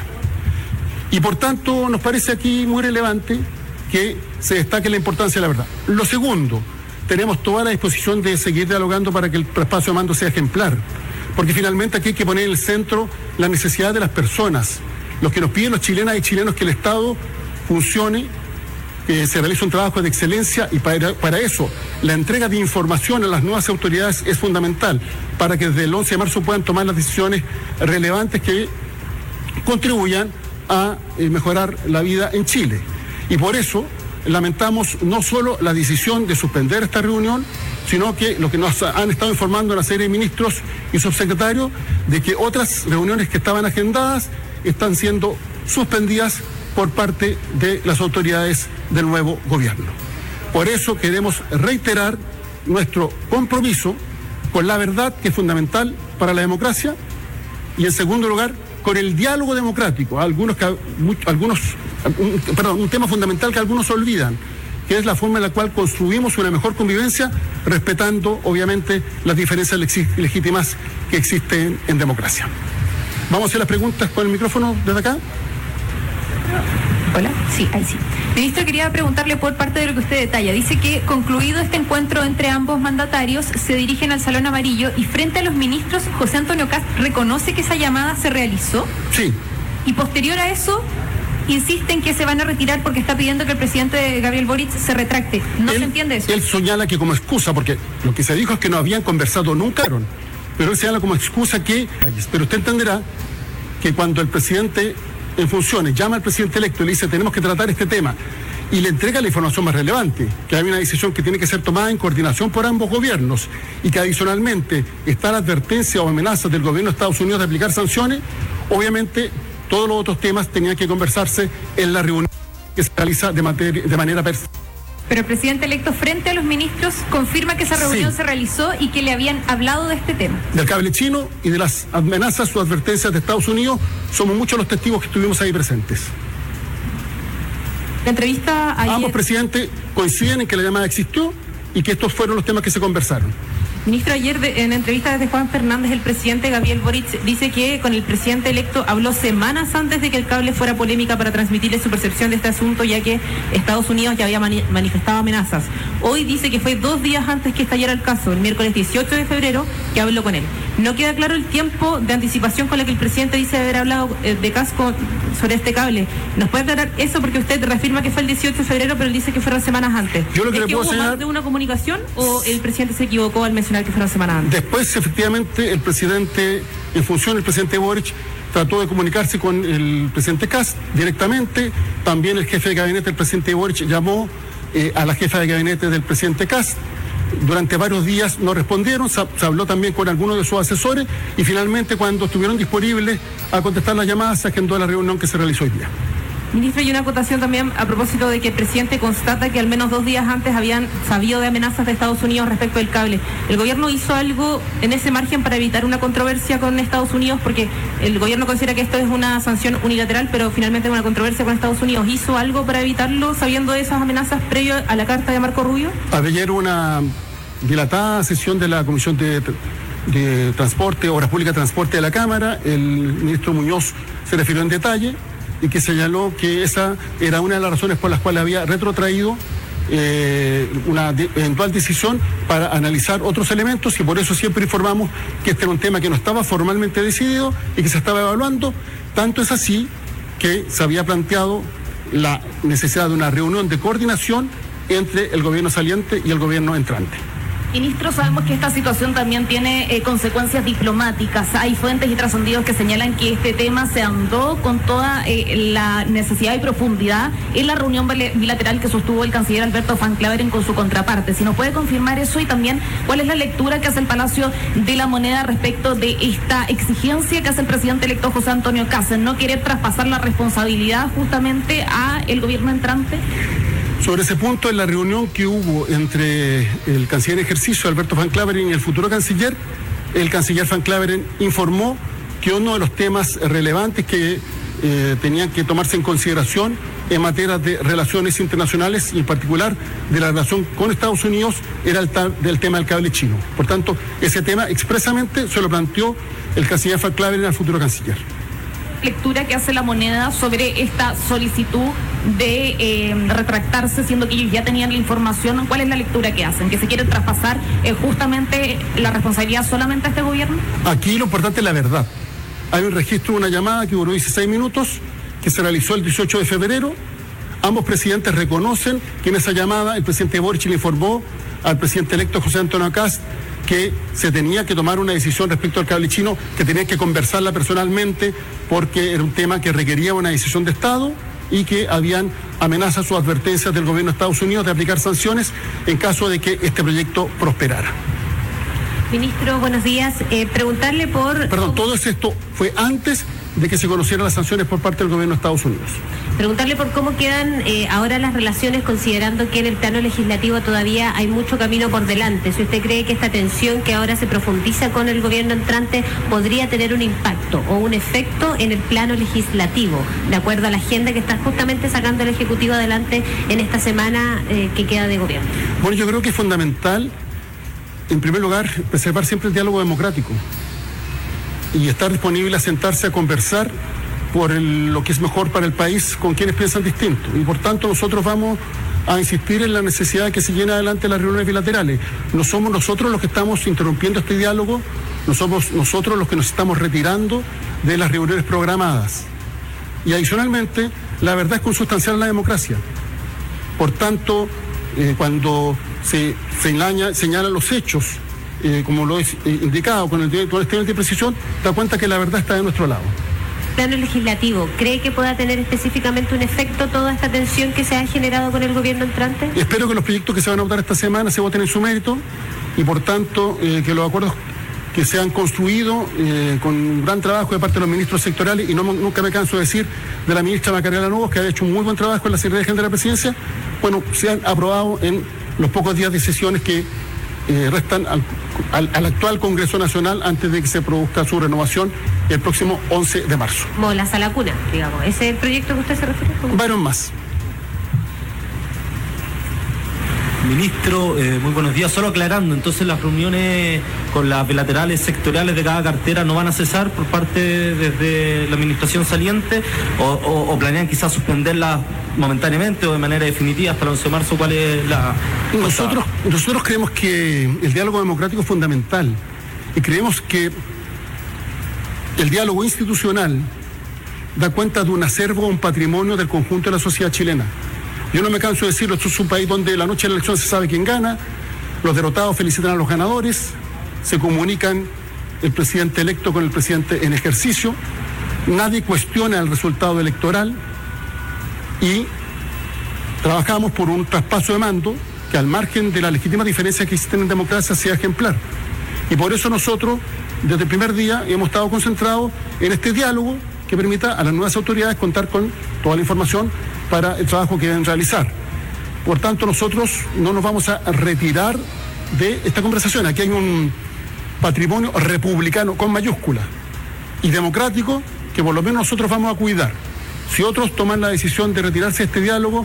Y por tanto nos parece aquí muy relevante que se destaque la importancia de la verdad. Lo segundo, tenemos toda la disposición de seguir dialogando para que el traspaso de mando sea ejemplar, porque finalmente aquí hay que poner en el centro la necesidad de las personas. Los que nos piden los chilenas y chilenos que el Estado funcione, que se realice un trabajo de excelencia, y para, para eso la entrega de información a las nuevas autoridades es fundamental, para que desde el once de marzo puedan tomar las decisiones relevantes que contribuyan a eh, mejorar la vida en Chile. Y por eso lamentamos no solo la decisión de suspender esta reunión, sino que lo que nos han estado informando una serie de ministros y subsecretarios, de que otras reuniones que estaban agendadas están siendo suspendidas por parte de las autoridades del nuevo gobierno. Por eso queremos reiterar nuestro compromiso con la verdad, que es fundamental para la democracia, y en segundo lugar, con el diálogo democrático, algunos, algunos, un, perdón, un tema fundamental que algunos olvidan, que es la forma en la cual construimos una mejor convivencia, respetando obviamente las diferencias legítimas que existen en democracia. Vamos a hacer las preguntas con el micrófono desde acá. Hola, sí, ahí sí. Ministro, quería preguntarle por parte de lo que usted detalla. Dice que concluido este encuentro entre ambos mandatarios, se dirigen al Salón Amarillo y frente a los ministros, José Antonio Kast reconoce que esa llamada se realizó. Sí. Y posterior a eso, insisten que se van a retirar porque está pidiendo que el presidente Gabriel Boric se retracte. ¿No él, se entiende eso? Él señala que como excusa, porque lo que se dijo es que no habían conversado nunca, pero él señala como excusa que... Pero usted entenderá que cuando el presidente en funciones llama al presidente electo y le dice tenemos que tratar este tema, y le entrega la información más relevante, que hay una decisión que tiene que ser tomada en coordinación por ambos gobiernos, y que adicionalmente está la advertencia o amenazas del gobierno de Estados Unidos de aplicar sanciones, obviamente todos los otros temas tenían que conversarse en la reunión que se realiza de, materia, de manera personal. Pero el presidente electo frente a los ministros confirma que esa reunión sí se realizó y que le habían hablado de este tema. Del cable chino y de las amenazas o advertencias de Estados Unidos, somos muchos los testigos que estuvimos ahí presentes. La entrevista ayer... Ambos presidentes coinciden en que la llamada existió y que estos fueron los temas que se conversaron. Ministro, ayer de, en entrevista desde Juan Fernández, el presidente Gabriel Boric dice que con el presidente electo habló semanas antes de que el cable fuera polémica para transmitirle su percepción de este asunto, ya que Estados Unidos ya había mani manifestado amenazas. Hoy dice que fue dos días antes que estallara el caso, el miércoles dieciocho de febrero, que habló con él. No queda claro el tiempo de anticipación con la que el presidente dice haber hablado eh, de casco sobre este cable. ¿Nos puede aclarar eso? Porque usted reafirma que fue el dieciocho de febrero, pero él dice que fueron semanas antes. Yo lo que ¿Es le que puedo hubo señalar... más de una comunicación o el presidente se equivocó al mencionar que fueron semanas antes? Después, efectivamente, el presidente en función, el presidente Boric, trató de comunicarse con el presidente Kast directamente. También el jefe de gabinete, el presidente Boric, llamó eh, a la jefa de gabinete del presidente Kast. Durante varios días no respondieron, se, se habló también con algunos de sus asesores y finalmente cuando estuvieron disponibles a contestar las llamadas se agendó la reunión que se realizó hoy día. Ministro, hay una acotación también a propósito de que el presidente constata que al menos dos días antes habían sabido de amenazas de Estados Unidos respecto del cable. ¿El gobierno hizo algo en ese margen para evitar una controversia con Estados Unidos? Porque el gobierno considera que esto es una sanción unilateral, pero finalmente es una controversia con Estados Unidos. ¿Hizo algo para evitarlo sabiendo de esas amenazas previo a la carta de Marco Rubio? Ayer una dilatada sesión de la Comisión de, de Transporte, Obras Públicas de Transporte de la Cámara. El ministro Muñoz se refirió en detalle y que señaló que esa era una de las razones por las cuales había retrotraído eh, una de, eventual decisión para analizar otros elementos, y por eso siempre informamos que este era un tema que no estaba formalmente decidido y que se estaba evaluando. Tanto es así que se había planteado la necesidad de una reunión de coordinación entre el gobierno saliente y el gobierno entrante. Ministro, sabemos que esta situación también tiene eh, consecuencias diplomáticas. Hay fuentes y trascendidos que señalan que este tema se ahondó con toda eh, la necesidad y profundidad en la reunión bilateral que sostuvo el canciller Alberto Van Claveren con su contraparte. Si nos puede confirmar eso, y también cuál es la lectura que hace el Palacio de la Moneda respecto de esta exigencia que hace el presidente electo José Antonio Kast, no querer traspasar la responsabilidad justamente a el gobierno entrante. Sobre ese punto, en la reunión que hubo entre el canciller en ejercicio, Alberto Van Claveren, y el futuro canciller, el canciller Van Claveren informó que uno de los temas relevantes que eh, tenían que tomarse en consideración en materia de relaciones internacionales, y en particular de la relación con Estados Unidos, era el del tema del cable chino. Por tanto, ese tema expresamente se lo planteó el canciller Van Claveren al futuro canciller. lectura que hace La Moneda sobre esta solicitud de eh, retractarse, siendo que ellos ya tenían la información? ¿Cuál es la lectura que hacen? ¿Que se quiere traspasar eh, justamente la responsabilidad solamente a este gobierno? Aquí lo importante es la verdad. Hay un registro de una llamada que duró dieciséis minutos, que se realizó el dieciocho de febrero. Ambos presidentes reconocen que en esa llamada el presidente Boric le informó al presidente electo José Antonio Kast que se tenía que tomar una decisión respecto al cable chino, que tenían que conversarla personalmente porque era un tema que requería una decisión de Estado y que habían amenazas o advertencias del gobierno de Estados Unidos de aplicar sanciones en caso de que este proyecto prosperara. Ministro, buenos días. Eh, preguntarle por... Perdón, todo esto fue antes de que se conocieran las sanciones por parte del gobierno de Estados Unidos. Preguntarle por cómo quedan eh, ahora las relaciones, considerando que en el plano legislativo todavía hay mucho camino por delante. Si usted cree que esta tensión que ahora se profundiza con el gobierno entrante podría tener un impacto o un efecto en el plano legislativo, de acuerdo a la agenda que está justamente sacando el Ejecutivo adelante en esta semana eh, que queda de gobierno. Bueno, yo creo que es fundamental, en primer lugar, preservar siempre el diálogo democrático y estar disponible a sentarse a conversar por el, lo que es mejor para el país con quienes piensan distinto. Y por tanto nosotros vamos a insistir en la necesidad de que se lleven adelante las reuniones bilaterales. No somos nosotros los que estamos interrumpiendo este diálogo, no somos nosotros los que nos estamos retirando de las reuniones programadas. Y adicionalmente, la verdad es consustancial a la democracia. Por tanto, eh, cuando se señala, señalan los hechos, eh, como lo es eh, indicado con, el, con este nivel de precisión, da cuenta que la verdad está de nuestro lado. Plano legislativo, ¿cree que pueda tener específicamente un efecto toda esta tensión que se ha generado con el gobierno entrante? Espero que los proyectos que se van a votar esta semana se voten en su mérito y por tanto eh, que los acuerdos que se han construido eh, con un gran trabajo de parte de los ministros sectoriales, y no, nunca me canso de decir de la ministra Macarena Nuevos, que ha hecho un muy buen trabajo en la Secretaría General de la Presidencia, bueno, se han aprobado en los pocos días de sesiones que eh, restan al, al, al actual Congreso Nacional antes de que se produzca su renovación el próximo once de marzo. Como la sala cuna, digamos. ¿Ese es el proyecto que usted se refiere? Varios más. Ministro, eh, muy buenos días. Solo aclarando, entonces las reuniones con las bilaterales sectoriales de cada cartera no van a cesar por parte desde la administración saliente o, o, o planean quizás suspenderlas momentáneamente o de manera definitiva hasta el once de marzo. ¿Cuál es la...? Nosotros, nosotros creemos que el diálogo democrático es fundamental y creemos que el diálogo institucional da cuenta de un acervo, un patrimonio del conjunto de la sociedad chilena. Yo no me canso de decirlo, esto es un país donde la noche de la elección se sabe quién gana, los derrotados felicitan a los ganadores, se comunican el presidente electo con el presidente en ejercicio, nadie cuestiona el resultado electoral y trabajamos por un traspaso de mando que al margen de las legítimas diferencias que existen en democracia sea ejemplar. Y por eso nosotros, desde el primer día, hemos estado concentrados en este diálogo que permita a las nuevas autoridades contar con toda la información para el trabajo que deben realizar. Por tanto, nosotros no nos vamos a retirar de esta conversación. Aquí hay un patrimonio republicano con mayúscula y democrático que por lo menos nosotros vamos a cuidar. Si otros toman la decisión de retirarse de este diálogo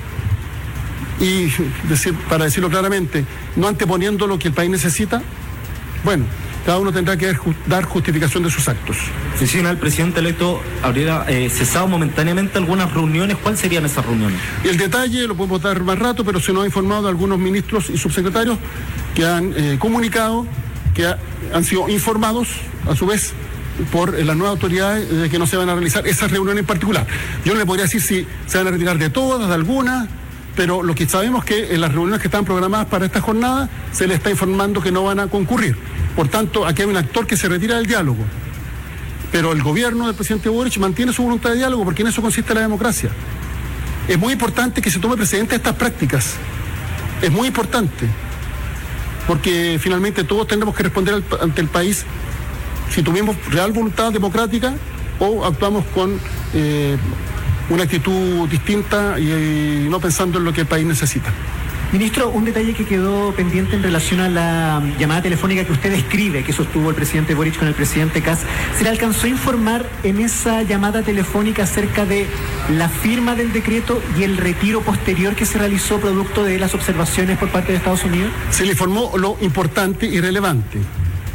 y, decir, para decirlo claramente, no anteponiendo lo que el país necesita, bueno, cada uno tendrá que dar justificación de sus actos. Si el presidente electo habría eh, cesado momentáneamente algunas reuniones, ¿cuáles serían esas reuniones? El detalle lo podemos dar más rato, pero se nos ha informado de algunos ministros y subsecretarios que han eh, comunicado, que ha, han sido informados, a su vez, por eh, las nuevas autoridades de que no se van a realizar esas reuniones en particular. Yo no le podría decir si se van a retirar de todas, de algunas, pero lo que sabemos es que en las reuniones que están programadas para esta jornada se les está informando que no van a concurrir. Por tanto, aquí hay un actor que se retira del diálogo. Pero el gobierno del presidente Boric mantiene su voluntad de diálogo porque en eso consiste la democracia. Es muy importante que se tome precedente de estas prácticas. Es muy importante. Porque finalmente todos tendremos que responder al, ante el país si tuvimos real voluntad democrática o actuamos con eh, una actitud distinta y, y no pensando en lo que el país necesita. Ministro, un detalle que quedó pendiente en relación a la llamada telefónica que usted describe, que sostuvo el presidente Boric con el presidente Kast. ¿Se le alcanzó a informar en esa llamada telefónica acerca de la firma del decreto y el retiro posterior que se realizó producto de las observaciones por parte de Estados Unidos? Se le informó lo importante y relevante.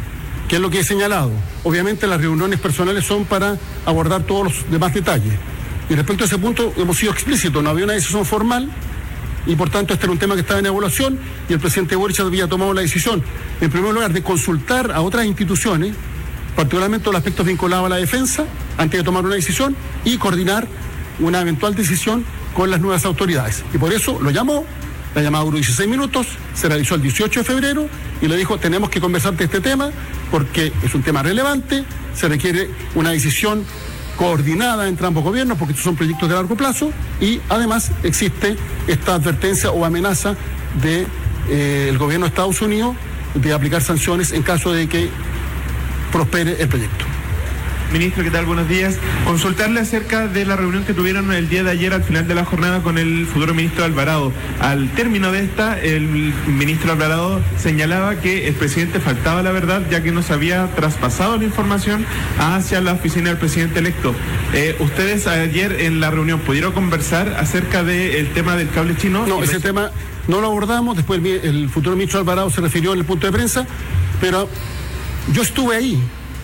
¿Qué es lo que he señalado? Obviamente las reuniones personales son para abordar todos los demás detalles. Y respecto a ese punto hemos sido explícitos, no había una decisión formal y por tanto este era un tema que estaba en evaluación y el presidente Boric había tomado la decisión, en primer lugar, de consultar a otras instituciones, particularmente los aspectos vinculados a la defensa, antes de tomar una decisión, y coordinar una eventual decisión con las nuevas autoridades. Y por eso lo llamó, la llamada duró dieciséis minutos, se realizó el dieciocho de febrero y le dijo, tenemos que conversar de este tema porque es un tema relevante, se requiere una decisión coordinada entre ambos gobiernos porque estos son proyectos de largo plazo y además existe esta advertencia o amenaza del de, eh, gobierno de Estados Unidos de aplicar sanciones en caso de que prospere el proyecto. Ministro, ¿qué tal? Buenos días. Consultarle acerca de la reunión que tuvieron el día de ayer al final de la jornada con el futuro ministro Alvarado. Al término de esta, el ministro Alvarado señalaba que el presidente faltaba la verdad ya que no se había traspasado la información hacia la oficina del presidente electo. Eh, ¿Ustedes ayer en la reunión pudieron conversar acerca del tema del cable chino? No, ese tema no lo abordamos, después el, el futuro ministro Alvarado se refirió en el punto de prensa, pero yo estuve ahí.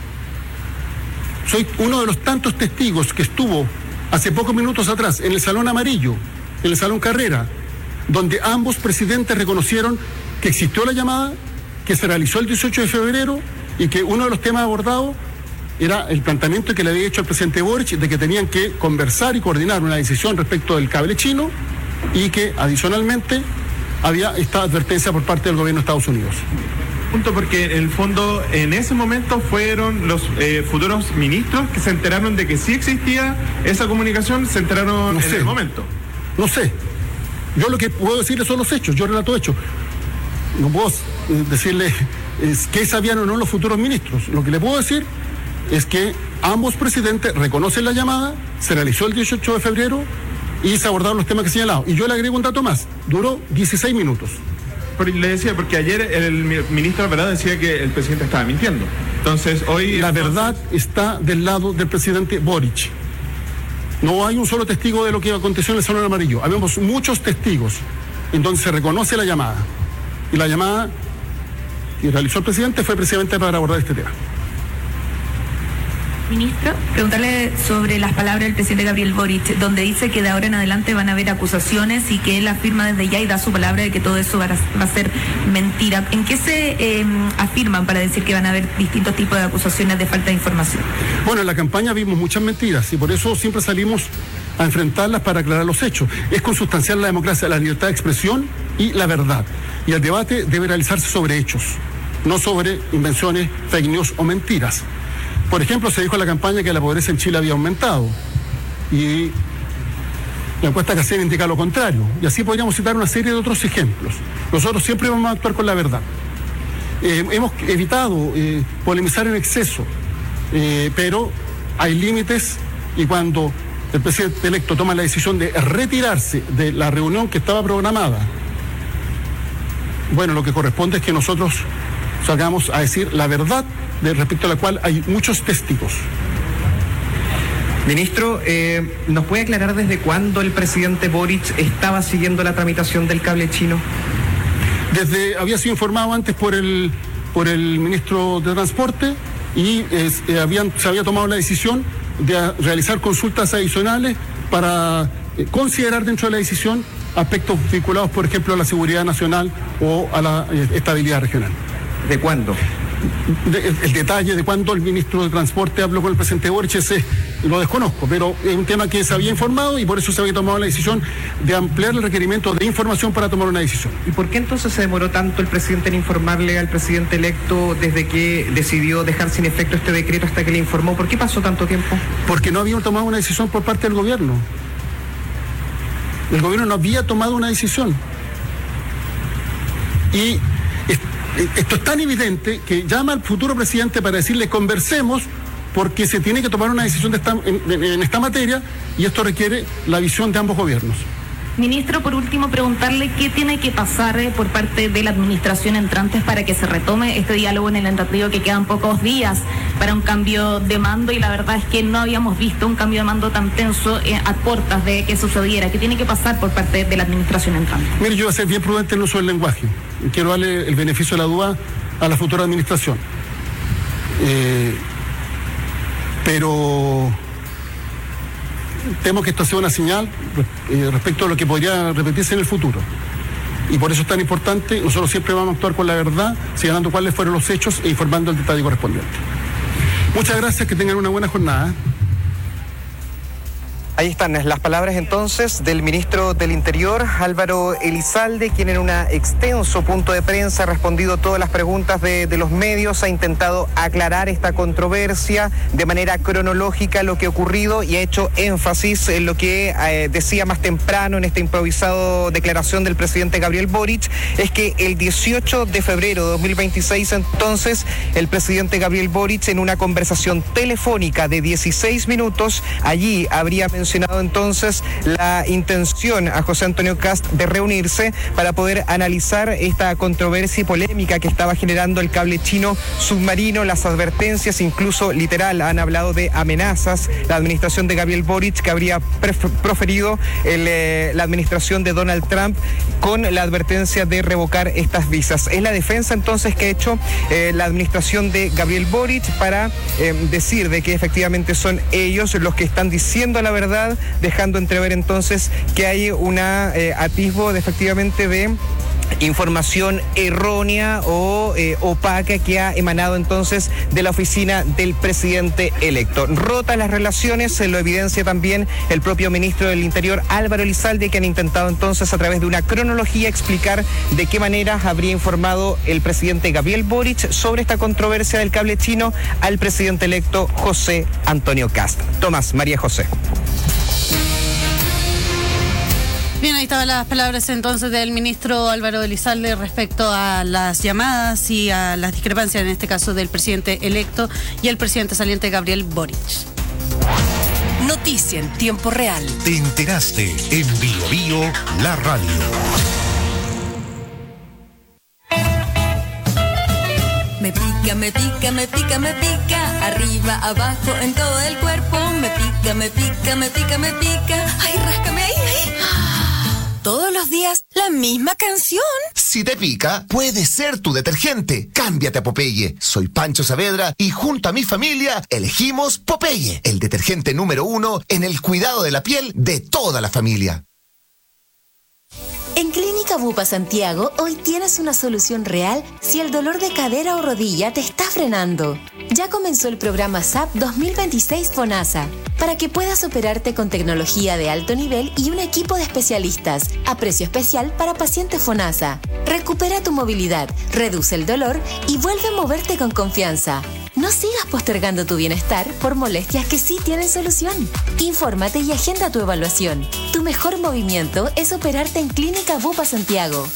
Soy uno de los tantos testigos que estuvo hace pocos minutos atrás en el Salón Amarillo, en el Salón Carrera, donde ambos presidentes reconocieron que existió la llamada, que se realizó el dieciocho de febrero y que uno de los temas abordados era el planteamiento que le había hecho al presidente Boric de que tenían que conversar y coordinar una decisión respecto del cable chino y que adicionalmente había esta advertencia por parte del gobierno de Estados Unidos. Porque en el fondo en ese momento fueron los eh, futuros ministros que se enteraron de que sí existía esa comunicación, se enteraron no en sé, el momento. No sé, yo lo que puedo decirles son los hechos, yo relato hechos. No puedo eh, decirles eh, qué sabían o no los futuros ministros. Lo que le puedo decir es que ambos presidentes reconocen la llamada, se realizó el dieciocho de febrero y se abordaron los temas que he señalado. Y yo le agrego un dato más, duró dieciséis minutos. Le decía, porque ayer el ministro Alvarado decía que el presidente estaba mintiendo. Entonces, hoy... La verdad está del lado del presidente Boric. No hay un solo testigo de lo que aconteció en el Salón Amarillo. Habemos muchos testigos en donde se reconoce la llamada. Y la llamada que realizó el presidente fue precisamente para abordar este tema. Ministro, preguntarle sobre las palabras del presidente Gabriel Boric, donde dice que de ahora en adelante van a haber acusaciones y que él afirma desde ya y da su palabra de que todo eso va a, va a ser mentira. ¿En qué se eh, afirman para decir que van a haber distintos tipos de acusaciones de falta de información? Bueno, en la campaña vimos muchas mentiras y por eso siempre salimos a enfrentarlas para aclarar los hechos. Es consustancial la democracia, la libertad de expresión y la verdad. Y el debate debe realizarse sobre hechos, no sobre invenciones, fake news o mentiras. Por ejemplo, se dijo en la campaña que la pobreza en Chile había aumentado y la encuesta que hacían indica lo contrario. Y así podríamos citar una serie de otros ejemplos. Nosotros siempre vamos a actuar con la verdad. Eh, hemos evitado eh, polemizar en exceso, eh, pero hay límites y cuando el presidente electo toma la decisión de retirarse de la reunión que estaba programada, bueno, lo que corresponde es que nosotros salgamos a decir la verdad, de respecto a la cual hay muchos testigos. Ministro, eh, ¿nos puede aclarar desde cuándo el presidente Boric estaba siguiendo la tramitación del cable chino? Desde, había sido informado antes por el, por el ministro de Transporte y eh, habían, se había tomado la decisión de realizar consultas adicionales para eh, considerar dentro de la decisión aspectos vinculados, por ejemplo, a la seguridad nacional o a la eh, estabilidad regional. ¿De cuándo? De, el, el detalle de cuándo el ministro de Transporte habló con el presidente Boric, ese lo desconozco, pero es un tema que se había informado y por eso se había tomado la decisión de ampliar el requerimiento de información para tomar una decisión. ¿Y por qué entonces se demoró tanto el presidente en informarle al presidente electo desde que decidió dejar sin efecto este decreto hasta que le informó? ¿Por qué pasó tanto tiempo? Porque no habían tomado una decisión por parte del gobierno. El gobierno no había tomado una decisión. Y esto es tan evidente que llama al futuro presidente para decirle conversemos porque se tiene que tomar una decisión de esta, en, en esta materia y esto requiere la visión de ambos gobiernos. Ministro, por último, preguntarle qué tiene que pasar eh, por parte de la administración entrante para que se retome este diálogo en el entendido que quedan pocos días para un cambio de mando y la verdad es que no habíamos visto un cambio de mando tan tenso eh, a puertas de que sucediera. ¿Qué tiene que pasar por parte de la administración entrante? Mire, yo voy a ser bien prudente en el uso del lenguaje. Quiero darle el beneficio de la duda a la futura administración. Eh, pero temo que esto sea una señal eh, respecto a lo que podría repetirse en el futuro. Y por eso es tan importante, nosotros siempre vamos a actuar con la verdad, señalando cuáles fueron los hechos e informando el detalle correspondiente. Muchas gracias, que tengan una buena jornada. Ahí están las palabras entonces del ministro del Interior, Álvaro Elizalde, quien en un extenso punto de prensa ha respondido todas las preguntas de, de los medios, ha intentado aclarar esta controversia de manera cronológica lo que ha ocurrido y ha hecho énfasis en lo que eh, decía más temprano en esta improvisado declaración del presidente Gabriel Boric, es que el dieciocho de febrero de dos mil veintiséis entonces el presidente Gabriel Boric en una conversación telefónica de dieciséis minutos, allí habría mencionado mencionado entonces la intención a José Antonio Kast de reunirse para poder analizar esta controversia y polémica que estaba generando el cable chino submarino, las advertencias, incluso literal, han hablado de amenazas, la administración de Gabriel Boric que habría proferido el, eh, la administración de Donald Trump con la advertencia de revocar estas visas. Es la defensa entonces que ha hecho eh, la administración de Gabriel Boric para eh, decir de que efectivamente son ellos los que están diciendo la verdad, dejando entrever entonces que hay una eh, atisbo de efectivamente de información errónea o eh, opaca que ha emanado entonces de la oficina del presidente electo. Rotas las relaciones, se lo evidencia también el propio ministro del Interior, Álvaro Elizalde, que han intentado entonces a través de una cronología explicar de qué manera habría informado el presidente Gabriel Boric sobre esta controversia del cable chino al presidente electo José Antonio Kast. Tomás, María José. Bien, ahí estaban las palabras entonces del ministro Álvaro Elizalde respecto a las llamadas y a las discrepancias, en este caso del presidente electo y el presidente saliente Gabriel Boric. Noticia en tiempo real. Te enteraste en Bio Bio, la radio. Me pica, me pica, me pica, me pica, arriba, abajo, en todo el cuerpo. Me pica, me pica, me pica, me pica. Ay, ráscame ahí, ahí. Todos los días la misma canción. Si te pica, puede ser tu detergente. Cámbiate a Popeye. Soy Pancho Saavedra y junto a mi familia elegimos Popeye, el detergente número uno en el cuidado de la piel de toda la familia. En Clínica Bupa Santiago, hoy tienes una solución real si el dolor de cadera o rodilla te está frenando. Ya comenzó el programa S A P dos mil veintiséis FONASA, para que puedas operarte con tecnología de alto nivel y un equipo de especialistas, a precio especial para pacientes FONASA. Recupera tu movilidad, reduce el dolor y vuelve a moverte con confianza. No sigas postergando tu bienestar por molestias que sí tienen solución. Infórmate y agenda tu evaluación. Tu mejor movimiento es operarte en Clínica Bupa Santiago.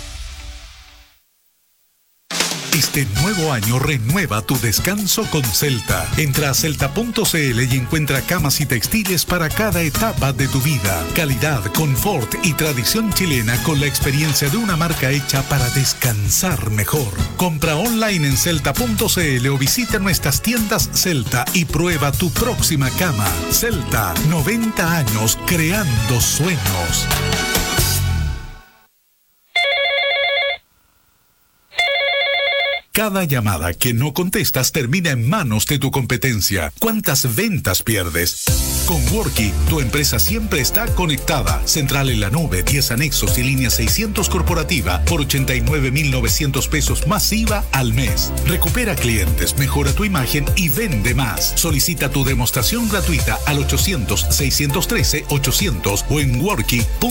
Este nuevo año renueva tu descanso con Celta. Entra a celta punto c l y encuentra camas y textiles para cada etapa de tu vida. Calidad, confort y tradición chilena con la experiencia de una marca hecha para descansar mejor. Compra online en celta punto c l o visita nuestras tiendas Celta y prueba tu próxima cama. Celta, noventa años creando sueños. Cada llamada que no contestas termina en manos de tu competencia. ¿Cuántas ventas pierdes? Con Worky, tu empresa siempre está conectada. Central en la nube, diez anexos y línea seiscientos corporativa por ochenta y nueve mil novecientos pesos más I V A al mes. Recupera clientes, mejora tu imagen y vende más. Solicita tu demostración gratuita al ochocientos, seiscientos trece, ochocientos o en worky punto com.